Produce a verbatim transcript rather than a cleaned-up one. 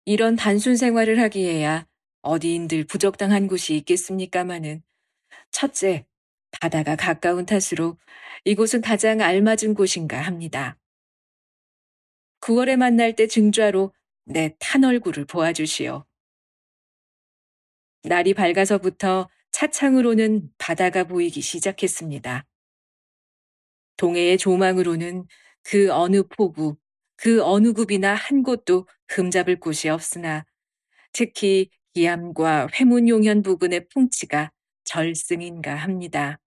이런 단순 생활을 하기에야 어디인들 부적당한 곳이 있겠습니까마는 첫째, 바다가 가까운 탓으로 이곳은 가장 알맞은 곳인가 합니다. 구월에 만날 때 증좌로 내 탄 얼굴을 보아주시오. 날이 밝아서부터 차창으로는 바다가 보이기 시작했습니다. 동해의 조망으로는 그 어느 포구, 그 어느 굽이나 한 곳도 흠잡을 곳이 없으나 특히 기암과 회문용현 부근의 풍치가 절승인가 합니다.